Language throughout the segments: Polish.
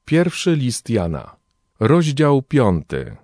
Pierwszy list Jana, rozdział 5.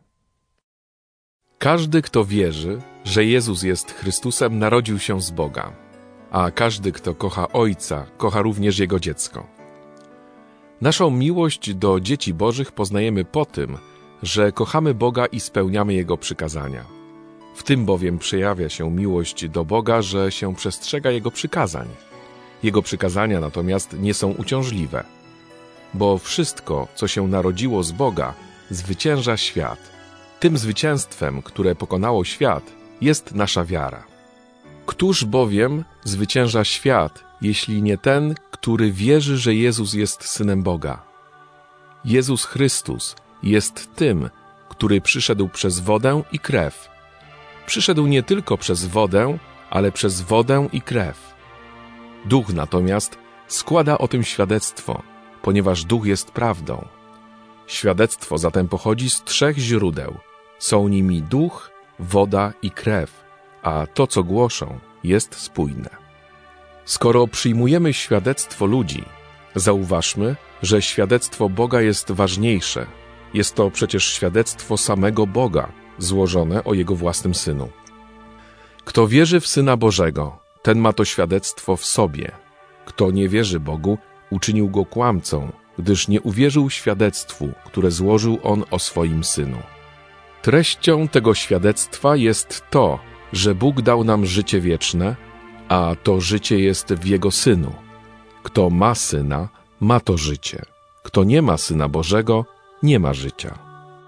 Każdy, kto wierzy, że Jezus jest Chrystusem, narodził się z Boga, a każdy, kto kocha Ojca, kocha również Jego dziecko. Naszą miłość do dzieci Bożych poznajemy po tym, że kochamy Boga i spełniamy Jego przykazania. W tym bowiem przejawia się miłość do Boga, że się przestrzega Jego przykazań. Jego przykazania natomiast nie są uciążliwe, bo wszystko, co się narodziło z Boga, zwycięża świat. Tym zwycięstwem, które pokonało świat, jest nasza wiara. Któż bowiem zwycięża świat, jeśli nie ten, który wierzy, że Jezus jest Synem Boga? Jezus Chrystus jest tym, który przyszedł przez wodę i krew. Przyszedł nie tylko przez wodę, ale przez wodę i krew. Duch natomiast składa o tym świadectwo, ponieważ Duch jest prawdą. Świadectwo zatem pochodzi z 3 źródeł. Są nimi Duch, woda i krew, a to, co głoszą, jest spójne. Skoro przyjmujemy świadectwo ludzi, zauważmy, że świadectwo Boga jest ważniejsze. Jest to przecież świadectwo samego Boga, złożone o Jego własnym Synu. Kto wierzy w Syna Bożego, ten ma to świadectwo w sobie. Kto nie wierzy Bogu, uczynił go kłamcą, gdyż nie uwierzył świadectwu, które złożył On o swoim Synu. Treścią tego świadectwa jest to, że Bóg dał nam życie wieczne, a to życie jest w Jego Synu. Kto ma Syna, ma to życie. Kto nie ma Syna Bożego, nie ma życia.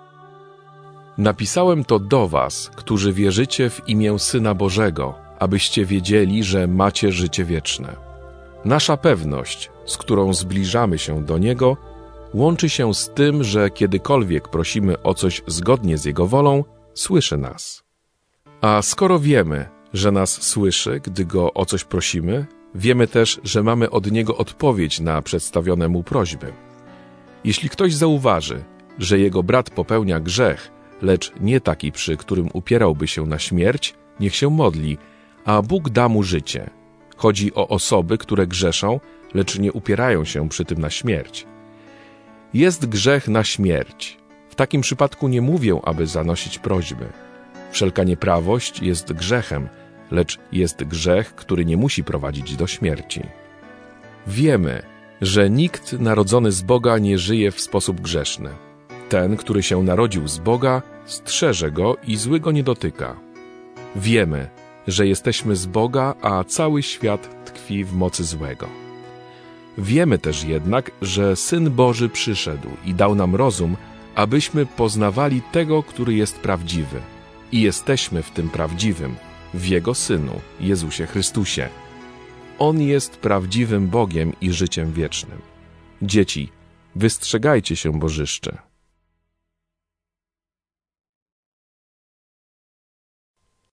Napisałem to do was, którzy wierzycie w imię Syna Bożego, abyście wiedzieli, że macie życie wieczne. Nasza pewność, z którą zbliżamy się do Niego, łączy się z tym, że kiedykolwiek prosimy o coś zgodnie z Jego wolą, słyszy nas. A skoro wiemy, że nas słyszy, gdy Go o coś prosimy, wiemy też, że mamy od Niego odpowiedź na przedstawione Mu prośby. Jeśli ktoś zauważy, że jego brat popełnia grzech, lecz nie taki, przy którym upierałby się na śmierć, niech się modli, a Bóg da mu życie. Chodzi o osoby, które grzeszą, lecz nie upierają się przy tym na śmierć. Jest grzech na śmierć. W takim przypadku nie mówię, aby zanosić prośby. Wszelka nieprawość jest grzechem, lecz jest grzech, który nie musi prowadzić do śmierci. Wiemy, że nikt narodzony z Boga nie żyje w sposób grzeszny. Ten, który się narodził z Boga, strzeże go i zły go nie dotyka. Wiemy, że jesteśmy z Boga, a cały świat tkwi w mocy złego. Wiemy też jednak, że Syn Boży przyszedł i dał nam rozum, abyśmy poznawali tego, który jest prawdziwy. I jesteśmy w tym prawdziwym, w Jego Synu, Jezusie Chrystusie. On jest prawdziwym Bogiem i życiem wiecznym. Dzieci, wystrzegajcie się bożyszczy.